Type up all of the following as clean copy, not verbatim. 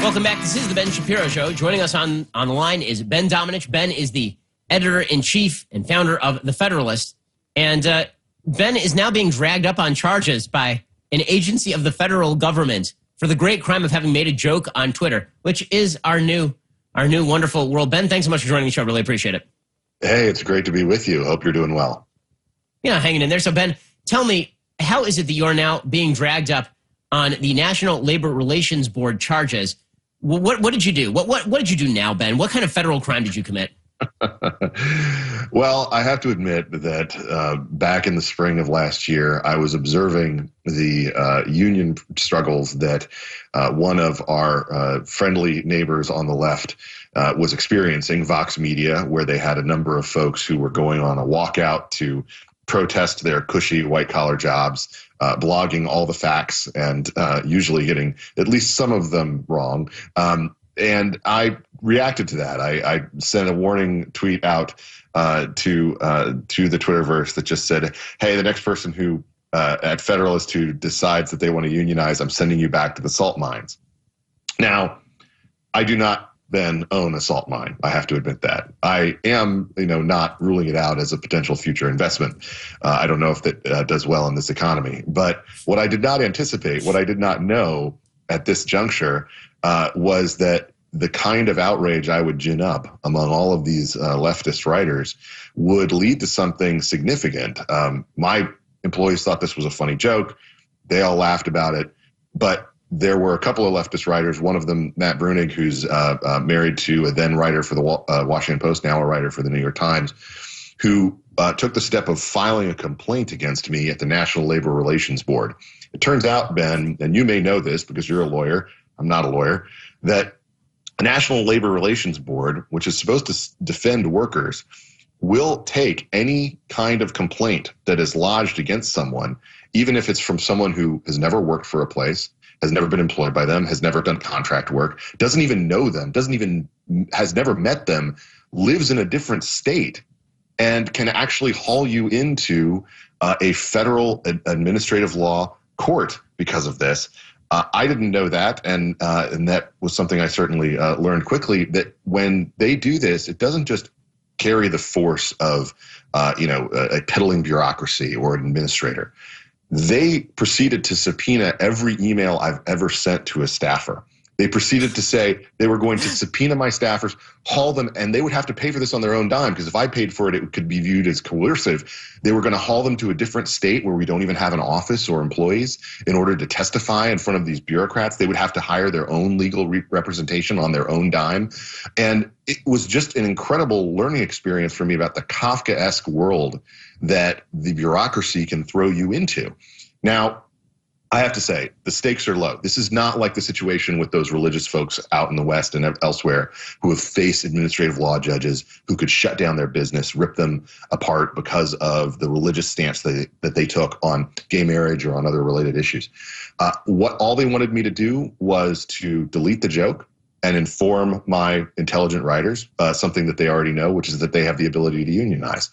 Welcome back. This is the Ben Shapiro Show. Joining us on the line is Ben Domenech. Ben is the editor-in-chief and founder of The Federalist. And Ben is now being dragged up on charges by an agency of the federal government for the great crime of having made a joke on Twitter, which is our new wonderful world. Ben, thanks so much for joining the show. Really appreciate it. Hey, it's great to be with you. Hope you're doing well. Yeah, hanging in there. So, Ben, tell me, how is it that you are now being dragged up on the National Labor Relations Board charges? What did you do? What did you do now, Ben? What kind of federal crime did you commit? Well, I have to admit that back in the spring of last year, I was observing the union struggles that one of our friendly neighbors on the left was experiencing, Vox Media, where they had a number of folks who were going on a walkout to protest their cushy white-collar jobs, blogging all the facts and usually getting at least some of them wrong. And I reacted to that. I sent a warning tweet out to the Twitterverse that just said, hey, the next person who at Federalist who decides that they want to unionize, I'm sending you back to the salt mines. Now, I do not then own a salt mine. I have to admit that. I am, not ruling it out as a potential future investment. I don't know if that does well in this economy. But what I did not anticipate, what I did not know at this juncture was that the kind of outrage I would gin up among all of these leftist writers would lead to something significant. My employees thought this was a funny joke. They all laughed about it. But there were a couple of leftist writers, one of them, Matt Bruenig, who's married to a then writer for the Washington Post, now a writer for the New York Times, who took the step of filing a complaint against me at the National Labor Relations Board. It turns out, Ben, and you may know this because you're a lawyer, I'm not a lawyer, that a National Labor Relations Board, which is supposed to defend workers, will take any kind of complaint that is lodged against someone, even if it's from someone who has never worked for a place, has never been employed by them, has never done contract work, doesn't even know them, has never met them, lives in a different state, and can actually haul you into a federal administrative law court because of this. I didn't know that, and that was something I certainly learned quickly, that when they do this, it doesn't just carry the force of a piddling bureaucracy or an administrator. They proceeded to subpoena every email I've ever sent to a staffer. They proceeded to say they were going to subpoena my staffers, haul them, and they would have to pay for this on their own dime, because if I paid for it, it could be viewed as coercive. They were going to haul them to a different state where we don't even have an office or employees in order to testify in front of these bureaucrats. They would have to hire their own legal representation on their own dime. And it was just an incredible learning experience for me about the Kafkaesque world that the bureaucracy can throw you into. Now, I have to say, the stakes are low. This is not like the situation with those religious folks out in the West and elsewhere who have faced administrative law judges who could shut down their business, rip them apart because of the religious stance that they took on gay marriage or on other related issues. All they wanted me to do was to delete the joke and inform my intelligent writers, something that they already know, which is that they have the ability to unionize.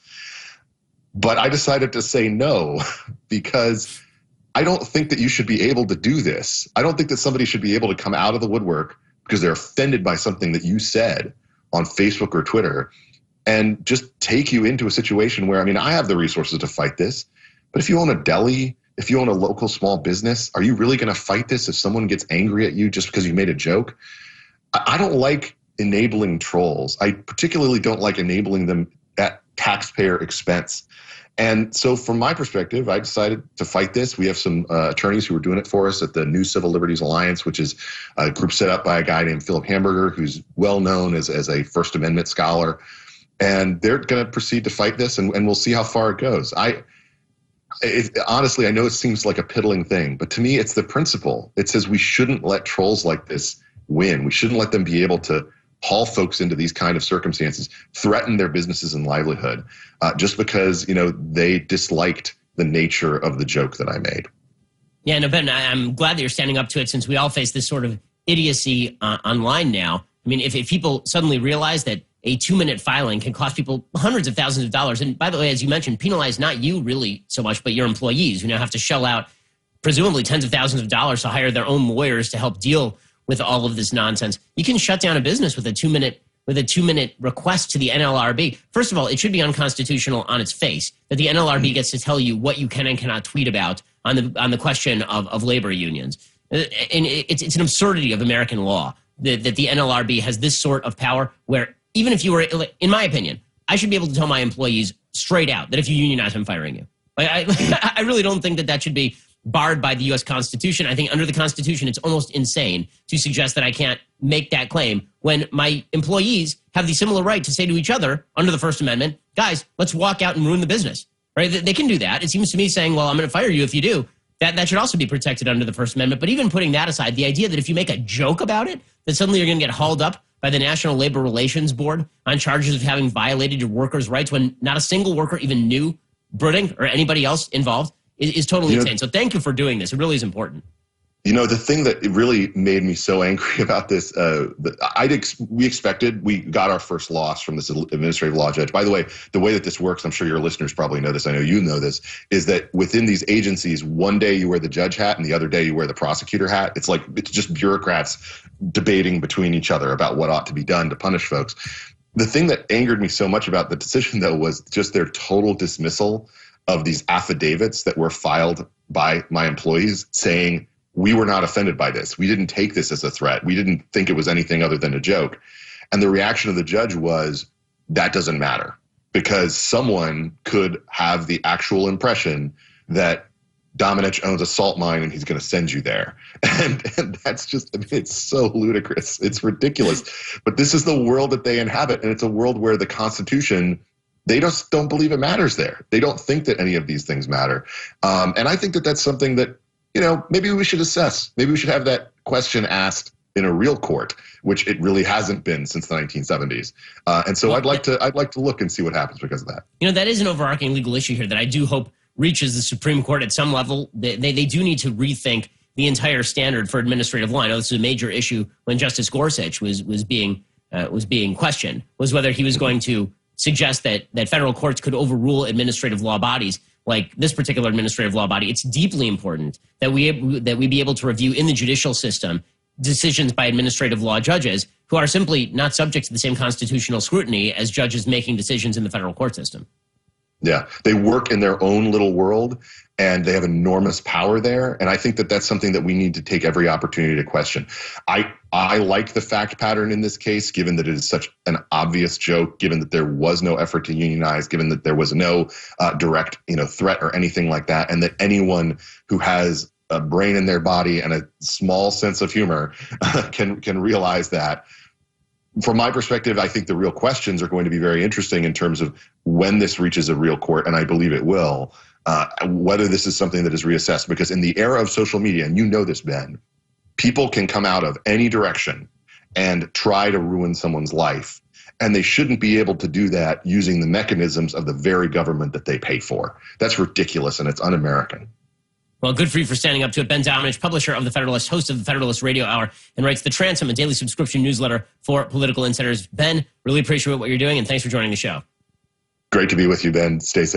But I decided to say no, because I don't think that you should be able to do this. I don't think that somebody should be able to come out of the woodwork because they're offended by something that you said on Facebook or Twitter and just take you into a situation where, I have the resources to fight this, but if you own a deli, if you own a local small business, are you really going to fight this if someone gets angry at you just because you made a joke? I don't like enabling trolls. I particularly don't like enabling them at taxpayer expense. And so from my perspective, I decided to fight this. We have some attorneys who are doing it for us at the New Civil Liberties Alliance, which is a group set up by a guy named Philip Hamburger, who's well known as a First Amendment scholar. And they're going to proceed to fight this, and we'll see how far it goes. Honestly, I know it seems like a piddling thing, but to me, it's the principle. It says we shouldn't let trolls like this win. We shouldn't let them be able to haul folks into these kind of circumstances, threaten their businesses and livelihood, just because, they disliked the nature of the joke that I made. Yeah, no, Ben, I'm glad that you're standing up to it, since we all face this sort of idiocy online now. If people suddenly realize that a 2-minute filing can cost people hundreds of thousands of dollars, and by the way, as you mentioned, penalize not you really so much, but your employees who now have to shell out presumably tens of thousands of dollars to hire their own lawyers to help deal with all of this nonsense. You can shut down a business with a 2-minute request to the NLRB. First of all, it should be unconstitutional on its face that the NLRB gets to tell you what you can and cannot tweet about on the question of labor unions. And it's an absurdity of American law that the NLRB has this sort of power where even if you were, in my opinion, I should be able to tell my employees straight out that if you unionize, I'm firing you. I really don't think that should be barred by the U.S. Constitution. I think under the Constitution, it's almost insane to suggest that I can't make that claim when my employees have the similar right to say to each other under the First Amendment, guys, let's walk out and ruin the business. Right? They can do that. It seems to me saying, well, I'm going to fire you if you do. That should also be protected under the First Amendment. But even putting that aside, the idea that if you make a joke about it, that suddenly you're going to get hauled up by the National Labor Relations Board on charges of having violated your workers' rights when not a single worker even knew Bruting or anybody else involved is totally insane. So thank you for doing this. It really is important. The thing that really made me so angry about this, we got our first loss from this administrative law judge. By the way that this works, I'm sure your listeners probably know this, I know you know this, is that within these agencies, one day you wear the judge hat and the other day you wear the prosecutor hat. It's just bureaucrats debating between each other about what ought to be done to punish folks. The thing that angered me so much about the decision, though, was just their total dismissal of these affidavits that were filed by my employees saying, we were not offended by this. We didn't take this as a threat. We didn't think it was anything other than a joke. And the reaction of the judge was, that doesn't matter, because someone could have the actual impression that Domenech owns a salt mine and he's going to send you there. And that's just, it's so ludicrous. It's ridiculous. But this is the world that they inhabit. And it's a world where the Constitution, they just don't believe it matters there. They don't think that any of these things matter. And I think that that's something that, maybe we should assess. Maybe we should have that question asked in a real court, which it really hasn't been since the 1970s. And so I'd like to look and see what happens because of that. That is an overarching legal issue here that I do hope reaches the Supreme Court at some level. They do need to rethink the entire standard for administrative law. I know this is a major issue when Justice Gorsuch was being questioned, was whether he was going to suggest that federal courts could overrule administrative law bodies like this particular administrative law body. It's deeply important that we be able to review in the judicial system decisions by administrative law judges who are simply not subject to the same constitutional scrutiny as judges making decisions in the federal court system. Yeah, they work in their own little world and they have enormous power there. And I think that that's something that we need to take every opportunity to question. I like the fact pattern in this case, given that it is such an obvious joke, given that there was no effort to unionize, given that there was no direct threat or anything like that, and that anyone who has a brain in their body and a small sense of humor can realize that. From my perspective, I think the real questions are going to be very interesting in terms of when this reaches a real court, and I believe it will, whether this is something that is reassessed. Because in the era of social media, and you know this, Ben, people can come out of any direction and try to ruin someone's life, and they shouldn't be able to do that using the mechanisms of the very government that they pay for. That's ridiculous, and it's un-American. Well, good for you for standing up to it. Ben Domenech, publisher of The Federalist, host of the Federalist Radio Hour, and writes The Transom, a daily subscription newsletter for political insiders. Ben, really appreciate what you're doing, and thanks for joining the show. Great to be with you, Ben. Stay safe.